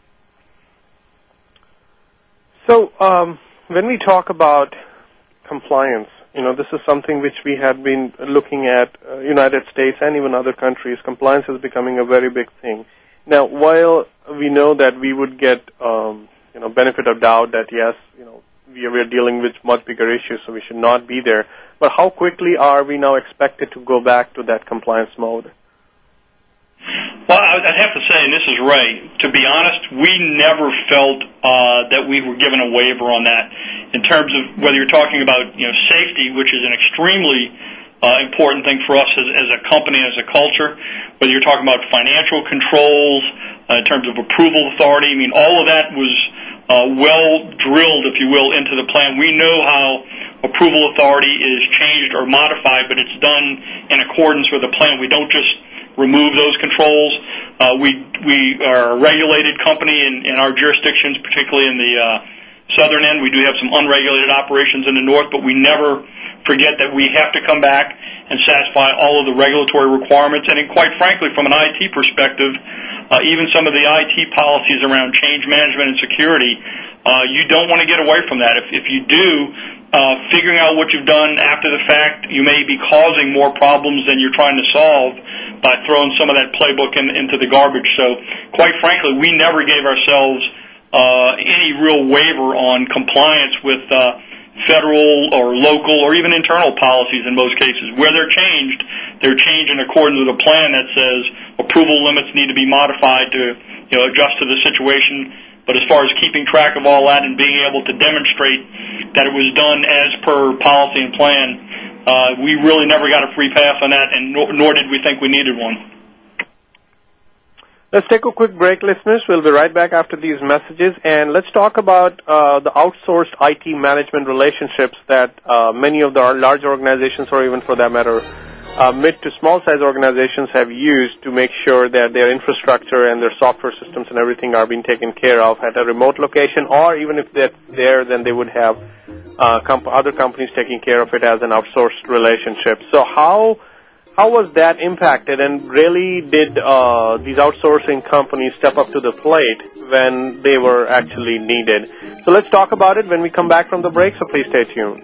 So um, when we talk about compliance, you know, this is something which we have been looking at, uh, United States and even other countries. Compliance is becoming a very big thing. Now, while we know that we would get, um, you know, benefit of doubt that, yes, you know, we are, we are dealing with much bigger issues, so we should not be there, but how quickly are we now expected to go back to that compliance mode? Well, I'd have to say, and this is Ray, to be honest, we never felt uh, that we were given a waiver on that in terms of whether you're talking about, you know, safety, which is an extremely uh, important thing for us as, as a company, as a culture, whether you're talking about financial controls, uh, in terms of approval authority. I mean, all of that was uh, well drilled, if you will, into the plan. We know how approval authority is changed or modified, but it's done in accordance with the plan. We don't just remove those controls. Uh, we we are a regulated company in, in our jurisdictions, particularly in the uh, southern end. We do have some unregulated operations in the north, but we never forget that we have to come back and satisfy all of the regulatory requirements. And quite frankly, from an I T perspective, uh, even some of the I T policies around change management and security, uh, you don't want to get away from that. If, if you do, uh, figuring out what you've done after the fact, you may be causing more problems than you're trying to solve by throwing some of that playbook in, into the garbage. So, quite frankly, we never gave ourselves uh, any real waiver on compliance with uh, federal or local or even internal policies in most cases. Where they're changed, they're changed in accordance with a plan that says approval limits need to be modified to, you know, adjust to the situation. But as far as keeping track of all that and being able to demonstrate that it was done as per policy and plan, Uh, we really never got a free pass on that, and nor, nor did we think we needed one. Let's take a quick break, listeners. We'll be right back after these messages, and let's talk about uh, the outsourced I T management relationships that uh, many of the large organizations, or even for that matter, uh, mid to small-size organizations have used to make sure that their infrastructure and their software systems and everything are being taken care of at a remote location, or even if they're there, then they would have uh, comp- other companies taking care of it as an outsourced relationship. So how how was that impacted, and really did uh, these outsourcing companies step up to the plate when they were actually needed? So let's talk about it when we come back from the break, so please stay tuned.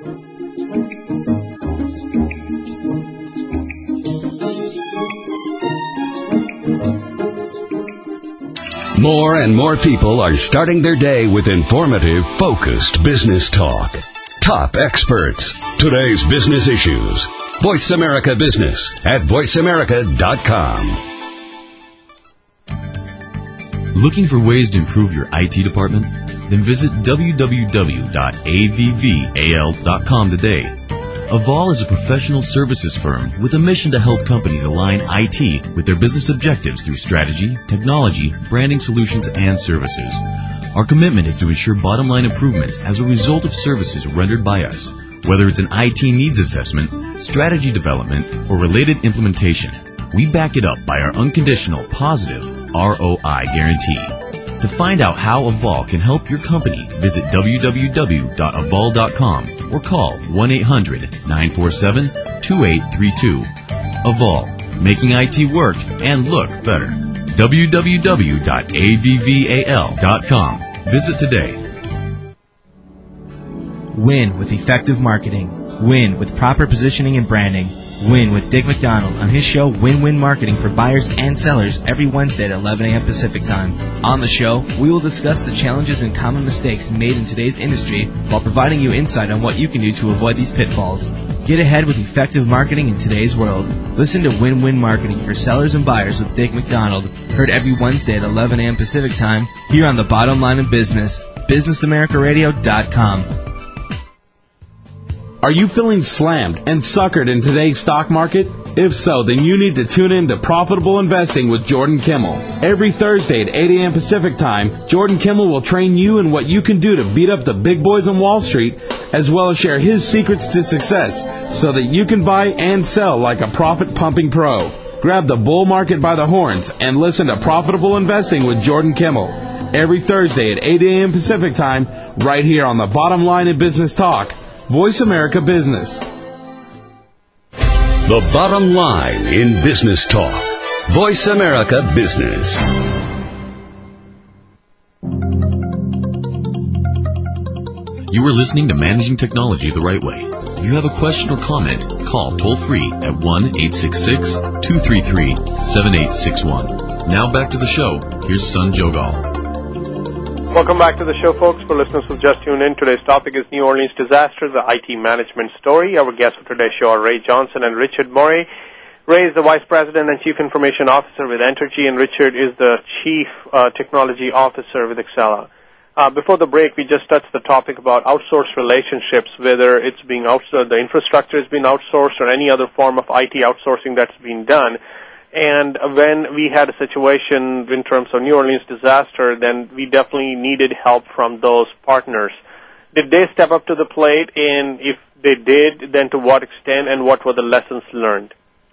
More and more people are starting their day with informative, focused business talk. Top experts. Today's business issues. Voice America Business at voice america dot com. Looking for ways to improve your I T department? Then visit w w w dot a v v a l dot com today. Aval is a professional services firm with a mission to help companies align I T with their business objectives through strategy, technology, branding solutions, and services. Our commitment is to ensure bottom-line improvements as a result of services rendered by us, whether it's an I T needs assessment, strategy development, or related implementation. We back it up by our unconditional, positive R O I guarantee. To find out how Aval can help your company, visit w w w dot aval dot com or call one eight hundred nine four seven two eight three two. Aval, making I T work and look better. w w w dot a v v a l dot com. Visit today. Win with effective marketing. Win with proper positioning and branding. Win with Dick McDonald on his show Win-Win Marketing for buyers and sellers every Wednesday at eleven a.m. Pacific Time. On the show, we will discuss the challenges and common mistakes made in today's industry while providing you insight on what you can do to avoid these pitfalls. Get ahead with effective marketing in today's world. Listen to Win-Win Marketing for sellers and buyers with Dick McDonald, heard every Wednesday at eleven a.m. Pacific Time here on the Bottom Line of Business, business america radio dot com. Are you feeling slammed and suckered in today's stock market? If so, then you need to tune in to Profitable Investing with Jordan Kimmel. Every Thursday at eight a.m. Pacific Time, Jordan Kimmel will train you in what you can do to beat up the big boys on Wall Street, as well as share his secrets to success so that you can buy and sell like a profit-pumping pro. Grab the bull market by the horns and listen to Profitable Investing with Jordan Kimmel every Thursday at eight a.m. Pacific Time, right here on the Bottom Line in Business Talk, Voice America Business. The Bottom Line in Business Talk, Voice America Business. You are listening to Managing Technology the Right Way. If you have a question or comment, call toll-free at one eight six six, two three three, seven eight six one. Now back to the show. Here's Sun Jogal. Welcome back to the show, folks. For listeners who just tuned in, today's topic is New Orleans disaster, the I T management story. Our guests for today's show are Ray Johnson and Richard Morey. Ray is the Vice President and Chief Information Officer with Entergy, and Richard is the Chief uh, Technology Officer with Excella. Uh, before the break, we just touched the topic about outsourced relationships, whether it's being outsourced, the infrastructure is being outsourced, or any other form of I T outsourcing that's being done. And when we had a situation in terms of New Orleans disaster, then we definitely needed help from those partners. Did they step up to the plate? And if they did, then to what extent, and what were the lessons learned?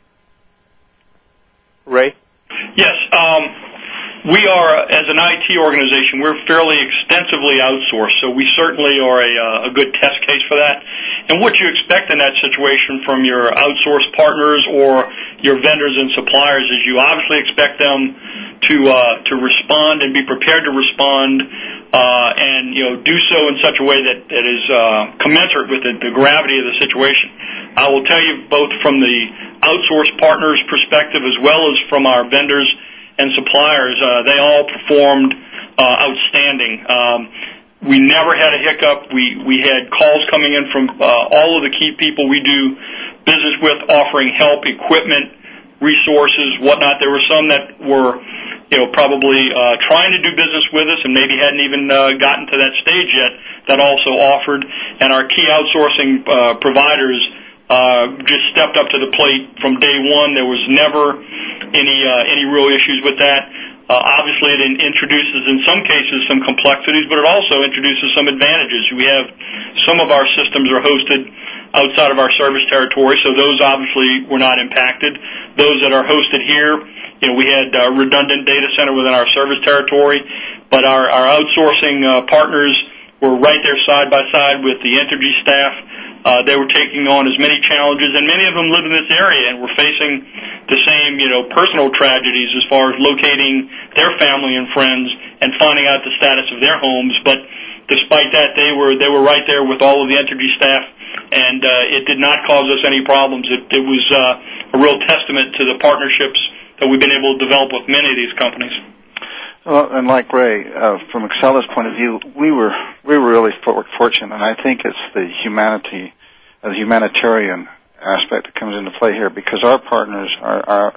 Ray? Yes. Um, we are, as an I T organization, we're fairly extensively outsourced, so we certainly are a, a good test case for that. And what you expect in that situation from your outsourced partners or your vendors and suppliers is you obviously expect them to uh, to respond and be prepared to respond, uh, and you know do so in such a way that, that is uh, commensurate with the, the gravity of the situation. I will tell you, both from the outsourced partners' perspective as well as from our vendors and suppliers, uh, they all performed uh, outstanding. Um, we never had a hiccup. We we had calls coming in from uh, all of the key people we do business with, offering help, equipment, resources, whatnot. There were some that were, you know, probably uh, trying to do business with us and maybe hadn't even uh, gotten to that stage yet that also offered. And our key outsourcing uh, providers uh, just stepped up to the plate from day one. There was never any uh, any real issues with that. Uh, obviously, it introduces, in some cases, some complexities, but it also introduces some advantages. We have some of our systems are hosted outside of our service territory, so those obviously were not impacted. Those that are hosted here, you know, we had a redundant data center within our service territory, but our, our outsourcing uh, partners were right there side by side with the Entergy staff. Uh, they were taking on as many challenges, and many of them live in this area and were facing the same, you know, personal tragedies as far as locating their family and friends and finding out the status of their homes. But despite that, they were they were right there with all of the Entergy staff, and uh, it did not cause us any problems. It, it was uh, a real testament to the partnerships that we've been able to develop with many of these companies. Well, and like Ray, uh, from Excella's point of view, we were we were really fortunate, and I think it's the humanity, uh, the humanitarian aspect that comes into play here, because our partners are, are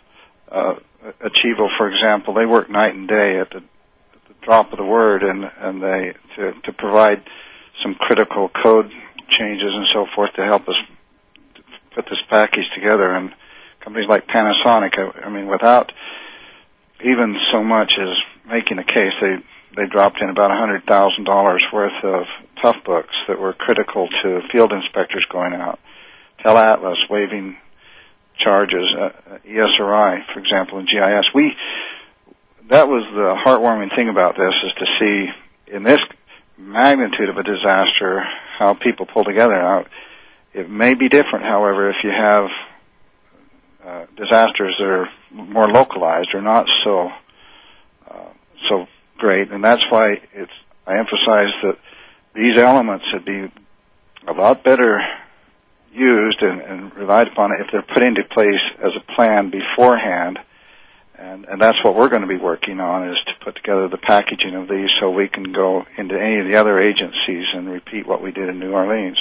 uh, Achievable, for example, they work night and day at the, at the drop of the word, and and they to, to provide some critical code changes and so forth to help us put this package together. And companies like Panasonic, I, I mean, without even so much as making a case, they they dropped in about one hundred thousand dollars worth of tough books that were critical to field inspectors going out. TeleAtlas waiving charges, uh, E S R I, for example, in G I S. We that was the heartwarming thing about this, is to see in this magnitude of a disaster how people pull together. Now, it may be different, however, if you have uh, disasters that are more localized or not so uh, so great, and that's why it's. I emphasize that these elements would be a lot better used and, and relied upon if they're put into place as a plan beforehand, and, and that's what we're going to be working on, is to put together the packaging of these so we can go into any of the other agencies and repeat what we did in New Orleans.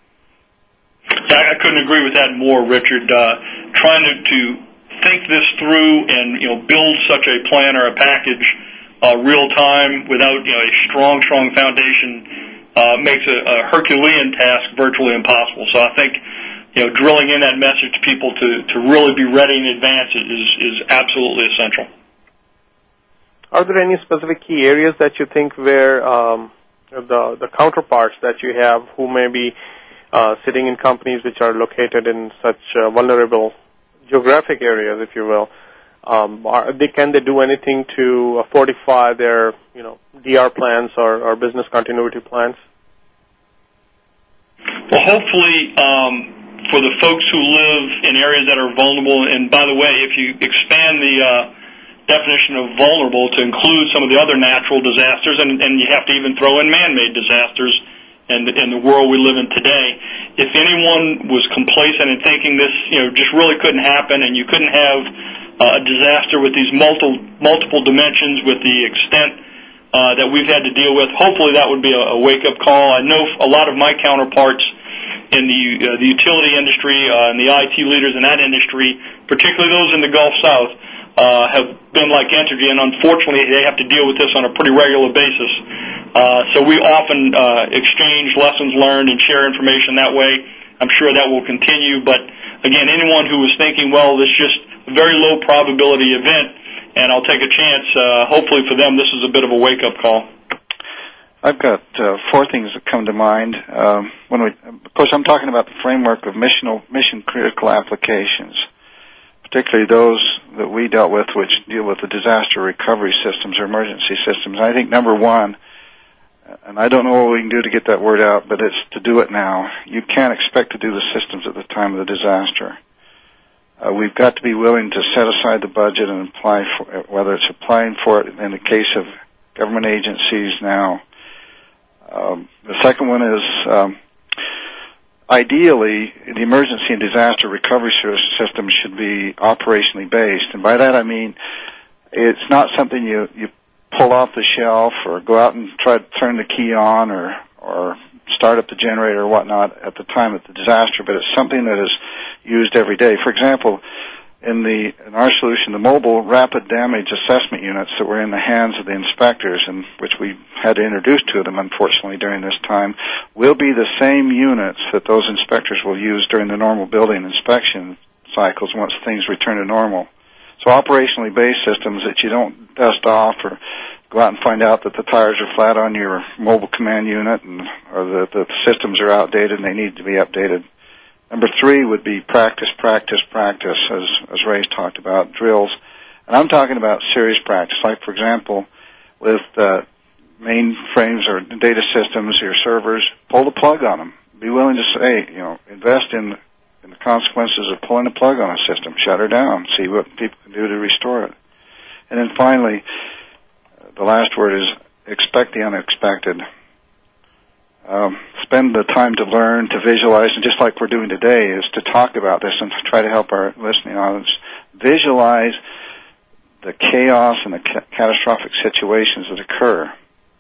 I couldn't agree with that more, Richard. Uh, trying to, to think this through and, you know, build such a plan or a package uh, real time without, you know, a strong, strong foundation uh, makes a, a Herculean task virtually impossible. So I think you know, drilling in that message to people to, to really be ready in advance is, is absolutely essential. Are there any specific key areas that you think where um, the, the counterparts that you have who may be uh, sitting in companies which are located in such uh, vulnerable geographic areas, if you will, um, are they, can they do anything to uh, fortify their, you know, D R plans or, or business continuity plans? Well, hopefully, um, for the folks who live in areas that are vulnerable, and by the way, if you expand the uh, definition of vulnerable to include some of the other natural disasters, and, and you have to even throw in man-made disasters in the, in the world we live in today, if anyone was complacent in thinking this, you know, just really couldn't happen, and you couldn't have uh, a disaster with these multiple multiple dimensions, with the extent uh, that we've had to deal with, hopefully that would be a, a wake-up call. I know a lot of my counterparts in the uh, the utility industry uh, and the I T leaders in that industry, particularly those in the Gulf South, uh, have been like Entergy, and unfortunately they have to deal with this on a pretty regular basis. Uh, so we often uh, exchange lessons learned and share information that way. I'm sure that will continue, but again, anyone who is thinking, well, this is just a very low probability event, and I'll take a chance, uh, hopefully for them this is a bit of a wake-up call. I've got uh, four things that come to mind. Um, when we, of course, I'm talking about the framework of missional, mission-critical applications, particularly those that we dealt with, which deal with the disaster recovery systems or emergency systems. I think number one, and I don't know what we can do to get that word out, but it's to do it now. You can't expect to do the systems at the time of the disaster. Uh, we've got to be willing to set aside the budget and apply for it, whether it's applying for it in the case of government agencies now. Um, the second one is, um, ideally, the emergency and disaster recovery system should be operationally based. And by that I mean it's not something you, you pull off the shelf or go out and try to turn the key on or, or start up the generator or whatnot at the time of the disaster, but it's something that is used every day. For example, in the in our solution, the mobile rapid damage assessment units that were in the hands of the inspectors, and which we had to introduce to them, unfortunately, during this time, will be the same units that those inspectors will use during the normal building inspection cycles once things return to normal. So operationally based systems that you don't dust off or go out and find out that the tires are flat on your mobile command unit, and or that the systems are outdated and they need to be updated. Number three would be practice, practice, practice, as, as Ray's talked about, drills. And I'm talking about serious practice, like, for example, with uh, mainframes or data systems, your servers, pull the plug on them. Be willing to say, you know, invest in, in the consequences of pulling the plug on a system, shut her down, see what people can do to restore it. And then finally, the last word is expect the unexpected. Um, spend the time to learn, to visualize, and just like we're doing today, is to talk about this and to try to help our listening audience visualize the chaos and the ca- catastrophic situations that occur.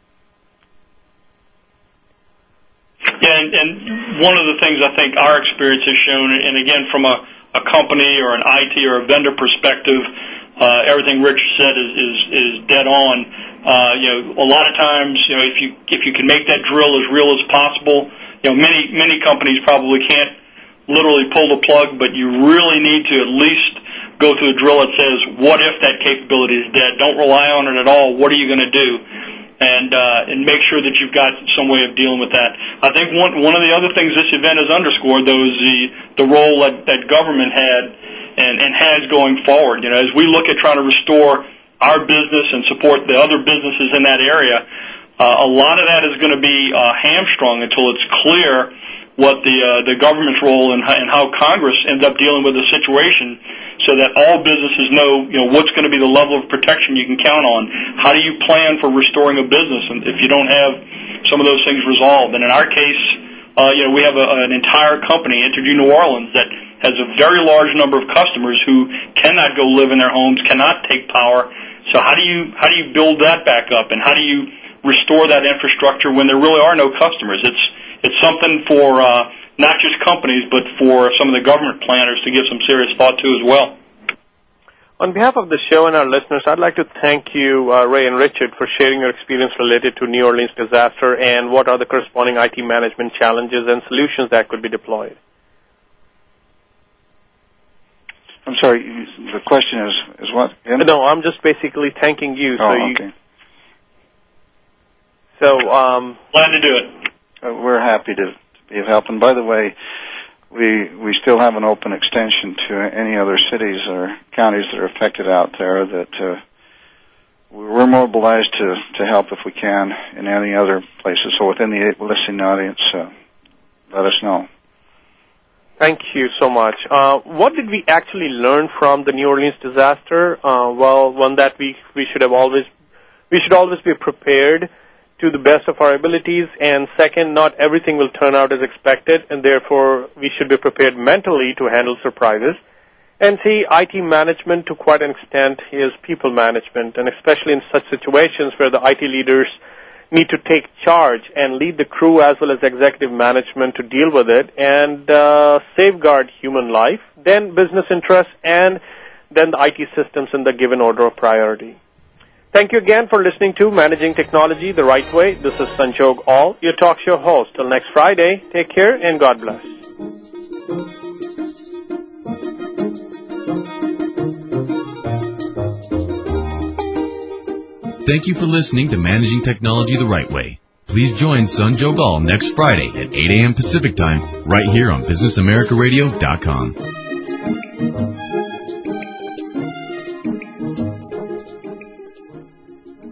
Yeah, and, and one of the things I think our experience has shown, and again from a, a company or an I T or a vendor perspective, uh, everything Rich said is, is, is dead on. Uh, you know, a lot of times, you know, if you if you can make that drill as real as possible, you know, many many companies probably can't literally pull the plug, but you really need to at least go through a drill that says, what if that capability is dead? Don't rely on it at all. What are you going to do? And uh, and make sure that you've got some way of dealing with that. I think one one of the other things this event has underscored, though, is the the role that, that government had and, and has going forward. You know, as we look at trying to restore our business and support the other businesses in that area, uh, a lot of that is going to be uh, hamstrung until it's clear what the uh, the government's role and, and how Congress ends up dealing with the situation, so that all businesses know, you know, what's going to be the level of protection you can count on. How do you plan for restoring a business and if you don't have some of those things resolved? And in our case, uh, you know, we have a, an entire company, Entergy New Orleans, that has a very large number of customers who cannot go live in their homes, cannot take power. So how do you how do you build that back up, and how do you restore that infrastructure when there really are no customers? It's it's something for uh, not just companies, but for some of the government planners to give some serious thought to as well. On behalf of the show and our listeners, I'd like to thank you, uh, Ray and Richard, for sharing your experience related to New Orleans disaster and what are the corresponding I T management challenges and solutions that could be deployed. I'm sorry, you- the question is, is what? Again? No, I'm just basically thanking you. Oh, so you, okay. So, um, Glad to do it. Uh, we're happy to be of help. And by the way, we we still have an open extension to any other cities or counties that are affected out there that uh, we're mobilized to, to help if we can in any other places. So within the listening audience, uh, let us know. Thank you so much. Uh, what did we actually learn from the New Orleans disaster? Uh, well, one that we we should have always we should always be prepared to the best of our abilities, and second, not everything will turn out as expected, and therefore we should be prepared mentally to handle surprises. And see, I T management to quite an extent is people management, and especially in such situations where the I T leaders need to take charge and lead the crew as well as executive management to deal with it and uh, safeguard human life, then business interests, and then the I T systems in the given order of priority. Thank you again for listening to Managing Technology the Right Way. This is Sanjog Aul, your talk show host. Till next Friday, take care and God bless. Thank you for listening to Managing Technology the Right Way. Please join Sanjog Aul next Friday at eight a.m. Pacific Time right here on business america radio dot com.